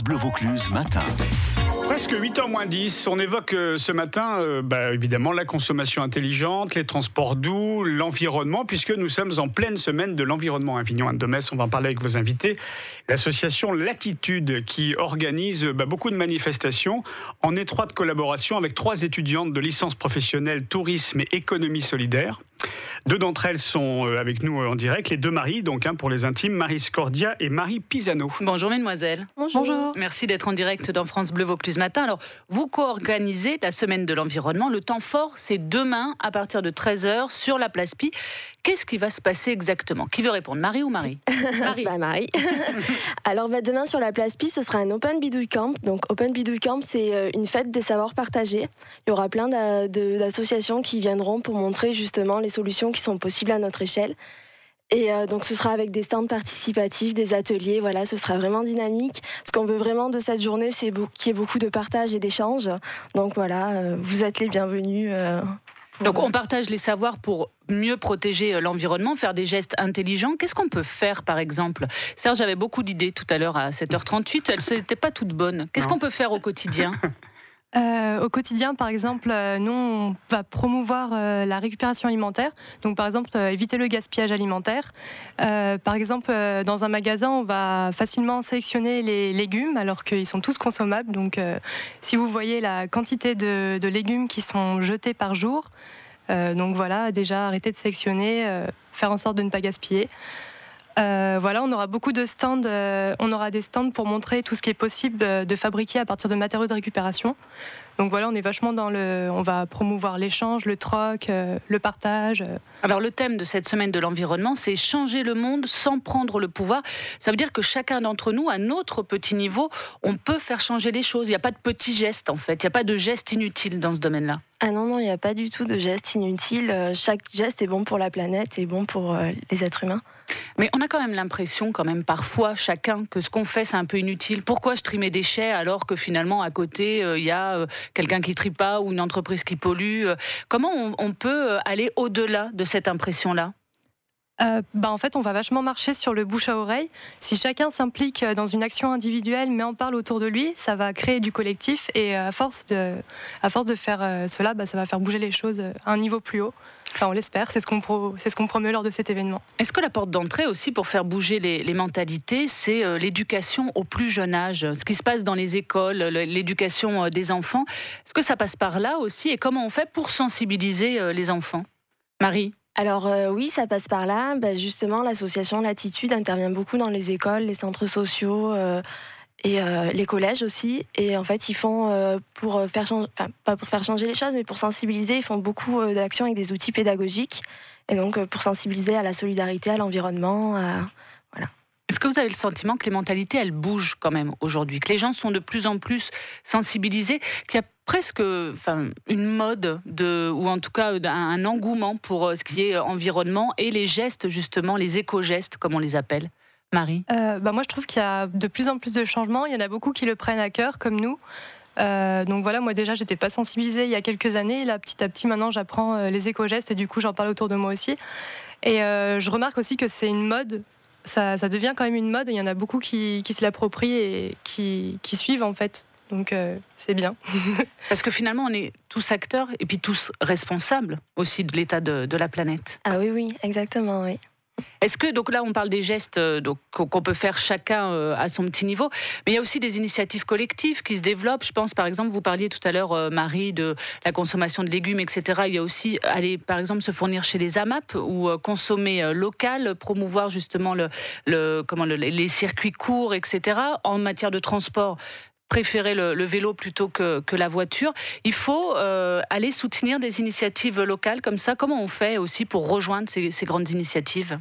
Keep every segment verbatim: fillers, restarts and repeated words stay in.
Bleu Vaucluse matin. Presque huit heures moins dix, on évoque euh, ce matin euh, bah, évidemment la consommation intelligente, les transports doux, l'environnement, puisque nous sommes en pleine semaine de l'environnement à Avignon-Anne-de-Metz. On va en parler avec vos invités. L'association Latitude qui organise bah, beaucoup de manifestations en étroite collaboration avec trois étudiantes de licence professionnelle tourisme et économie solidaire. Deux d'entre elles sont euh, avec nous en direct, les deux Marie, donc hein, pour les intimes, Marie Scordia et Marie Pisano. Bonjour mesdemoiselles. Bonjour. Bonjour. Merci d'être en direct dans France Bleu Vaucluse matin. Alors, vous co-organisez la semaine de l'environnement. Le temps fort, c'est demain à partir de treize heures sur la place Pi. Qu'est-ce qui va se passer exactement? Qui veut répondre, Marie ou Marie? Marie. bah, Marie. Alors bah, demain sur la place Pi, ce sera un Open Bidouille Camp. Donc Open Bidouille Camp, c'est une fête des savoirs partagés. Il y aura plein d'a- de- d'associations qui viendront pour montrer justement les solutions qui sont possibles à notre échelle. Et euh, donc ce sera avec des stands participatifs, des ateliers, voilà, ce sera vraiment dynamique. Ce qu'on veut vraiment de cette journée, c'est beau- qu'il y ait beaucoup de partage et d'échanges. Donc voilà, euh, vous êtes les bienvenus. Euh, pour... Donc on partage les savoirs pour mieux protéger l'environnement, faire des gestes intelligents. Qu'est-ce qu'on peut faire par exemple? Serge avait beaucoup d'idées tout à l'heure à sept heures trente-huit, elles n'étaient pas toutes bonnes. Qu'est-ce Non. qu'on peut faire au quotidien? Euh, au quotidien, par exemple, euh, nous, on va promouvoir euh, la récupération alimentaire. Donc, par exemple, euh, éviter le gaspillage alimentaire. Euh, par exemple, euh, dans un magasin, on va facilement sélectionner les légumes alors qu'ils sont tous consommables. Donc, euh, si vous voyez la quantité de, de légumes qui sont jetés par jour, euh, donc voilà, déjà arrêter de sélectionner, euh, faire en sorte de ne pas gaspiller. Euh, voilà, on aura beaucoup de stands, euh, on aura des stands pour montrer tout ce qui est possible euh, de fabriquer à partir de matériaux de récupération. Donc voilà, on est vachement dans le, on va promouvoir l'échange, le troc, euh, le partage. Euh. Alors le thème de cette semaine de l'environnement, c'est changer le monde sans prendre le pouvoir. Ça veut dire que chacun d'entre nous, à notre petit niveau, on peut faire changer les choses. Il n'y a pas de petits gestes en fait, il n'y a pas de gestes inutiles dans ce domaine-là. Ah non, non, il n'y a pas du tout de gestes inutiles. Euh, Chaque geste est bon pour la planète et bon pour euh, les êtres humains. Mais on a quand même l'impression, quand même, parfois, chacun, que ce qu'on fait, c'est un peu inutile. Pourquoi je trie mes déchets alors que finalement, à côté, il euh, y a euh, quelqu'un qui trie pas ou une entreprise qui pollue? Comment on, on peut aller au-delà de cette impression-là? Euh, bah en fait, on va vachement marcher sur le bouche à oreille. Si chacun s'implique dans une action individuelle, mais en parle autour de lui, ça va créer du collectif. Et à force de, à force de faire euh, cela, bah, ça va faire bouger les choses à un niveau plus haut. Enfin, on l'espère, c'est ce qu'on pro, c'est ce qu'on promeut lors de cet événement. Est-ce que la porte d'entrée aussi pour faire bouger les, les mentalités, c'est euh, l'éducation au plus jeune âge? Ce qui se passe dans les écoles, l'éducation euh, des enfants, est-ce que ça passe par là aussi? Et comment on fait pour sensibiliser euh, les enfants? Marie? Alors euh, oui, ça passe par là. Bah, justement, l'association Latitude intervient beaucoup dans les écoles, les centres sociaux euh, et euh, les collèges aussi. Et en fait, ils font euh, pour faire changer, enfin pas pour faire changer les choses, mais pour sensibiliser. Ils font beaucoup euh, d'actions avec des outils pédagogiques. Et donc euh, pour sensibiliser à la solidarité, à l'environnement, à... voilà. Est-ce que vous avez le sentiment que les mentalités, elles bougent quand même aujourd'hui, que les gens sont de plus en plus sensibilisés, qu'il y a presque enfin, une mode, de, ou en tout cas un, un engouement pour ce qui est environnement et les gestes, justement, les éco-gestes, comme on les appelle? Marie? euh, bah Moi, je trouve qu'il y a de plus en plus de changements. Il y en a beaucoup qui le prennent à cœur, comme nous. Euh, donc voilà, moi déjà, j'étais pas sensibilisée il y a quelques années. Là, petit à petit, maintenant, j'apprends euh, les éco-gestes et du coup, j'en parle autour de moi aussi. Et euh, je remarque aussi que c'est une mode. Ça, ça devient quand même une mode et il y en a beaucoup qui, qui se l'approprient et qui, qui suivent en fait. Donc euh, c'est bien. Parce que finalement, on est tous acteurs et puis tous responsables aussi de l'état de, de la planète. Ah oui, oui, exactement, oui. Est-ce que, donc là, on parle des gestes euh, donc, qu'on peut faire chacun euh, à son petit niveau, mais il y a aussi des initiatives collectives qui se développent. Je pense, par exemple, vous parliez tout à l'heure, euh, Marie, de la consommation de légumes, et cetera. Il y a aussi aller, par exemple, se fournir chez les A M A P ou euh, consommer euh, local, promouvoir justement le, le, comment, le, les circuits courts, et cetera. En matière de transport, préférer le, le vélo plutôt que, que la voiture. Il faut euh, aller soutenir des initiatives locales comme ça. Comment on fait aussi pour rejoindre ces, ces grandes initiatives?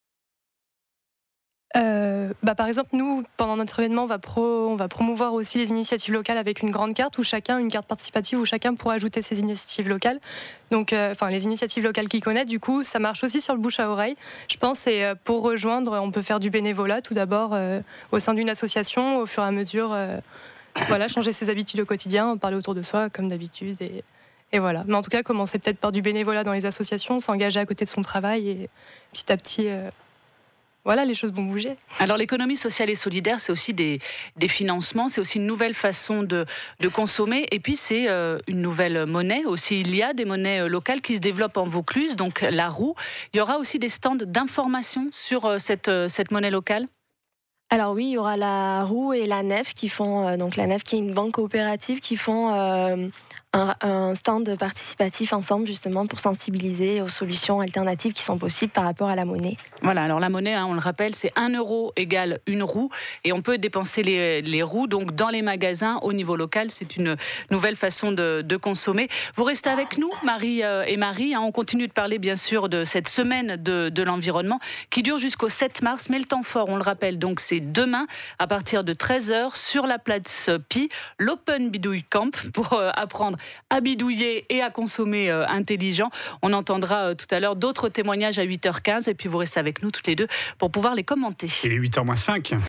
Euh, bah par exemple, nous, pendant notre événement, on va, pro, on va promouvoir aussi les initiatives locales avec une grande carte où chacun, une carte participative où chacun pourra ajouter ses initiatives locales. Donc, euh, enfin, les initiatives locales qu'ils connaissent, du coup, ça marche aussi sur le bouche à oreille. Je pense, et euh, pour rejoindre, on peut faire du bénévolat tout d'abord euh, au sein d'une association, au fur et à mesure, euh, voilà, changer ses habitudes au quotidien, parler autour de soi comme d'habitude. Et, et voilà. Mais en tout cas, commencer peut-être par du bénévolat dans les associations, s'engager à côté de son travail et petit à petit. Euh, voilà, les choses vont bouger. Alors l'économie sociale et solidaire, c'est aussi des, des financements, c'est aussi une nouvelle façon de, de consommer, et puis c'est euh, une nouvelle monnaie aussi. Il y a des monnaies locales qui se développent en Vaucluse, donc la roue. Il y aura aussi des stands d'information sur euh, cette, euh, cette monnaie locale. Alors oui, il y aura la roue et la nef qui font, euh, donc la nef qui est une banque coopérative qui font euh, un, un stand participatif ensemble justement pour sensibiliser aux solutions alternatives qui sont possibles par rapport à la monnaie. Voilà, alors la monnaie, hein, on le rappelle, c'est un euro égale une roue et on peut dépenser les, les roues donc dans les magasins au niveau local. C'est une nouvelle façon de, de consommer. Vous restez avec nous, Marie euh, et Marie. Hein, on continue de parler bien sûr de cette semaine de, de l'environnement qui dure jusqu'au sept mars. Mais le temps fort, on le rappelle, donc c'est demain à partir de treize heures sur la place Pi, l'Open Bidouille Camp pour euh, apprendre à bidouiller et à consommer euh, intelligent. On entendra euh, tout à l'heure d'autres témoignages à huit heures quinze et puis vous restez avec nous toutes les deux pour pouvoir les commenter. Il est huit heures moins cinq.